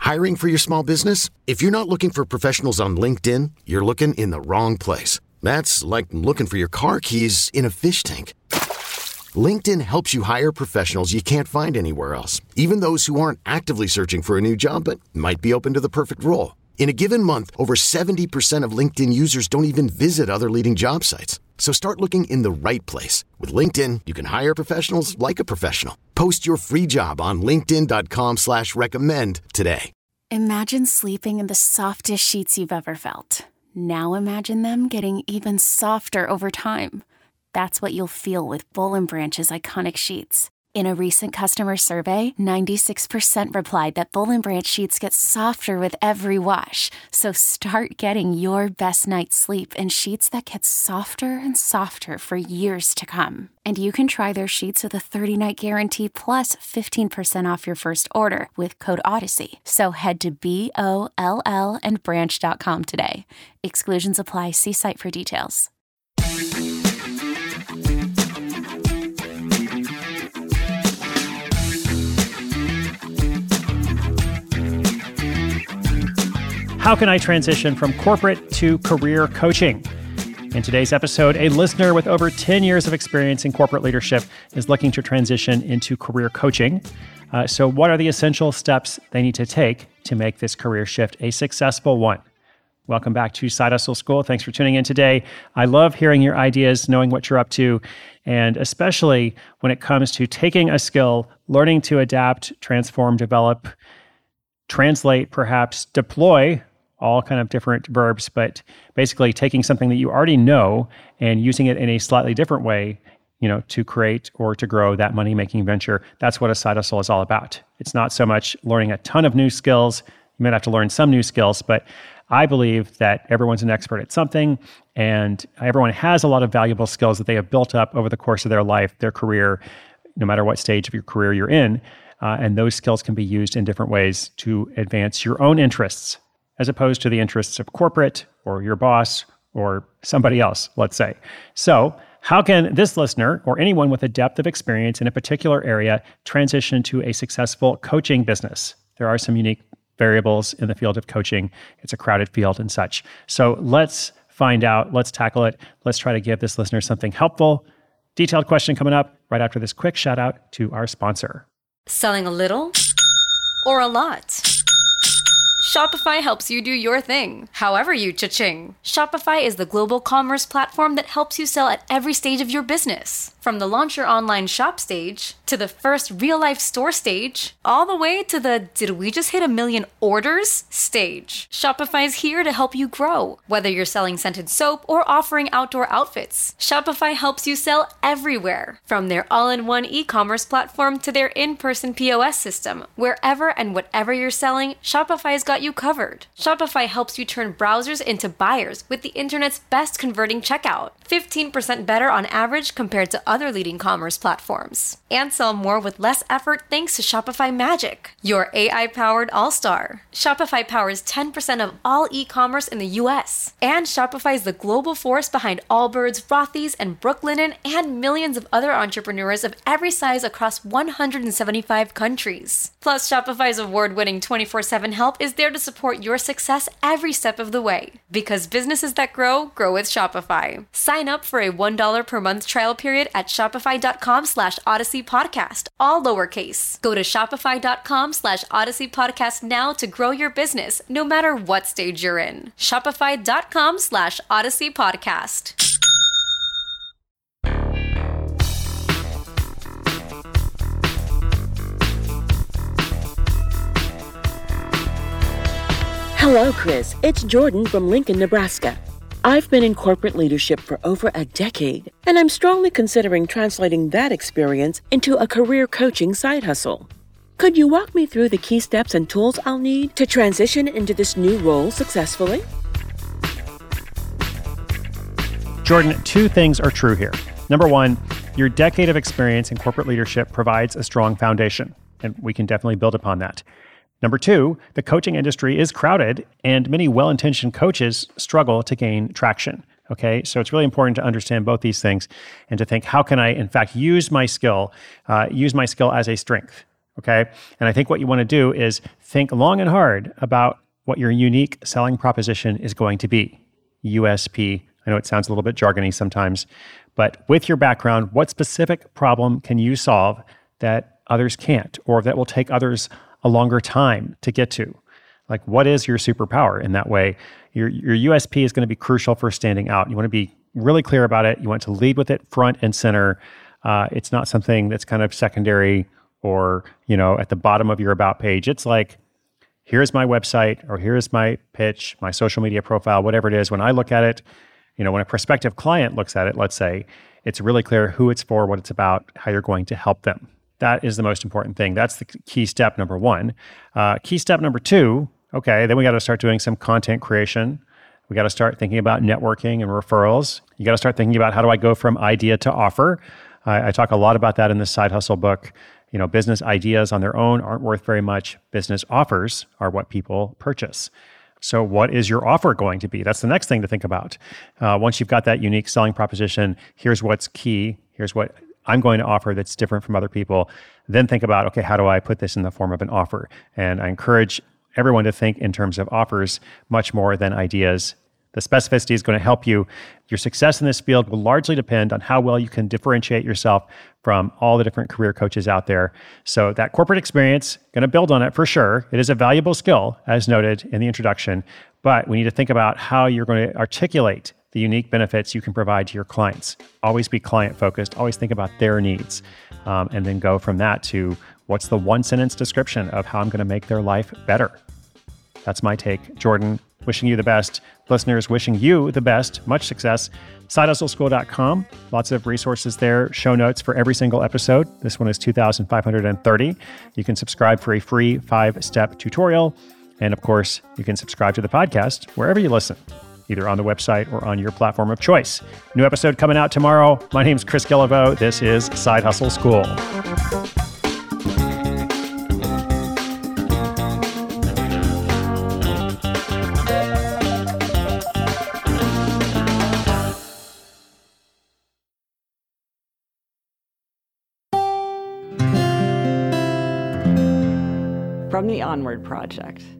Hiring for your small business? If you're not looking for professionals on LinkedIn, you're looking in the wrong place. That's like looking for your car keys in a fish tank. LinkedIn helps you hire professionals you can't find anywhere else, even those who aren't actively searching for a new job but might be open to the perfect role. In a given month, over 70% of LinkedIn users don't even visit other leading job sites. So start looking in the right place. With LinkedIn, you can hire professionals like a professional. Post your free job on linkedin.com/recommend today. Imagine sleeping in the softest sheets you've ever felt. Now imagine them getting even softer over time. That's what you'll feel with Boll & Branch's iconic sheets. In a recent customer survey, 96% replied that Boll & Branch sheets get softer with every wash. So start getting your best night's sleep in sheets that get softer and softer for years to come. And you can try their sheets with a 30-night guarantee plus 15% off your first order with code Odyssey. So head to BOLLandbranch.com today. Exclusions apply. See site for details. How can I transition from corporate to career coaching? In today's episode, a listener with over 10 years of experience in corporate leadership is looking to transition into career coaching. So what are the essential steps they need to take to make this career shift a successful one? Welcome back to Side Hustle School. Thanks for tuning in today. I love hearing your ideas, knowing what you're up to, and especially when it comes to taking a skill, learning to adapt, transform, develop, translate, perhaps deploy, all kind of different verbs, but basically taking something that you already know and using it in a slightly different way, to create or to grow that money-making venture. That's what a side hustle is all about. It's not so much learning a ton of new skills. You might have to learn some new skills, but I believe that everyone's an expert at something, and everyone has a lot of valuable skills that they have built up over the course of their life, their career, no matter what stage of your career you're in. And those skills can be used in different ways to advance your own interests, as opposed to the interests of corporate or your boss or somebody else, let's say. So how can this listener or anyone with a depth of experience in a particular area transition to a successful coaching business? There are some unique variables in the field of coaching. It's a crowded field and such. So let's find out, let's tackle it. Let's try to give this listener something helpful. Detailed question coming up right after this quick shout out to our sponsor. Selling a little or a lot? Shopify helps you do your thing, however you cha-ching. Shopify is the global commerce platform that helps you sell at every stage of your business. From the launch your online shop stage, to the first real-life store stage, all the way to the did we just hit 1 million orders stage. Shopify is here to help you grow. Whether you're selling scented soap or offering outdoor outfits, Shopify helps you sell everywhere. From their all-in-one e-commerce platform to their in-person POS system, wherever and whatever you're selling, Shopify's got you covered. Shopify helps you turn browsers into buyers with the internet's best converting checkout. 15% better on average compared to other leading commerce platforms. And sell more with less effort thanks to Shopify Magic, your AI-powered all-star. Shopify powers 10% of all e-commerce in the US. And Shopify is the global force behind Allbirds, Rothy's, and Brooklinen, and millions of other entrepreneurs of every size across 175 countries. Plus, Shopify's award-winning 24/7 help is there to support your success every step of the way. Because businesses that grow, grow with Shopify. Sign up for a $1 per month trial period at shopify.com/Odyssey Podcast, all lowercase. Go to shopify.com/Odyssey Podcast now to grow your business, no matter what stage you're in. Shopify.com/Odyssey Podcast. Hello, Chris. It's Jordan from Lincoln, Nebraska. I've been in corporate leadership for over a decade, and I'm strongly considering translating that experience into a career coaching side hustle. Could you walk me through the key steps and tools I'll need to transition into this new role successfully? Jordan, two things are true here. Number one, your decade of experience in corporate leadership provides a strong foundation, and we can definitely build upon that. Number two, the coaching industry is crowded and many well-intentioned coaches struggle to gain traction. Okay, so it's really important to understand both these things and to think, how can I, in fact, use my skill as a strength? Okay. And I think what you want to do is think long and hard about what your unique selling proposition is going to be. USP. I know it sounds a little bit jargony sometimes, but with your background, what specific problem can you solve that others can't, or that will take others a longer time to get to? Like, what is your superpower in that way? Your USP is going to be crucial for standing out. You want to be really clear about it. You want to lead with it front and center. It's not something that's kind of secondary or, at the bottom of your about page. It's like, here's my website, or here's my pitch, my social media profile, whatever it is. When I look at it, when a prospective client looks at it, let's say, it's really clear who it's for, what it's about, how you're going to help them. That is the most important thing. That's the key step number one. Key step number two, okay, then we got to start doing some content creation. We got to start thinking about networking and referrals. You got to start thinking about, how do I go from idea to offer? I talk a lot about that in the Side Hustle book. Business ideas on their own aren't worth very much. Business offers are what people purchase. So what is your offer going to be? That's the next thing to think about. Once you've got that unique selling proposition, here's what's key. Here's what I'm going to offer that's different from other people. Then think about, okay, how do I put this in the form of an offer? And I encourage everyone to think in terms of offers much more than ideas. The specificity is going to help you. Your success in this field will largely depend on how well you can differentiate yourself from all the different career coaches out there. So that corporate experience, going to build on it for sure. It is a valuable skill, as noted in the introduction, but we need to think about how you're going to articulate the unique benefits you can provide to your clients. Always be client-focused. Always think about their needs, and then go from that to what's the one-sentence description of how I'm going to make their life better. That's my take. Jordan, wishing you the best. Listeners, wishing you the best. Much success. SideHustleSchool.com. Lots of resources there. Show notes for every single episode. This one is 2,530. You can subscribe for a free 5-step tutorial. And of course, you can subscribe to the podcast wherever you listen, either on the website or on your platform of choice. New episode coming out tomorrow. My name's Chris Guillebeau. This is Side Hustle School. From the Onward Project.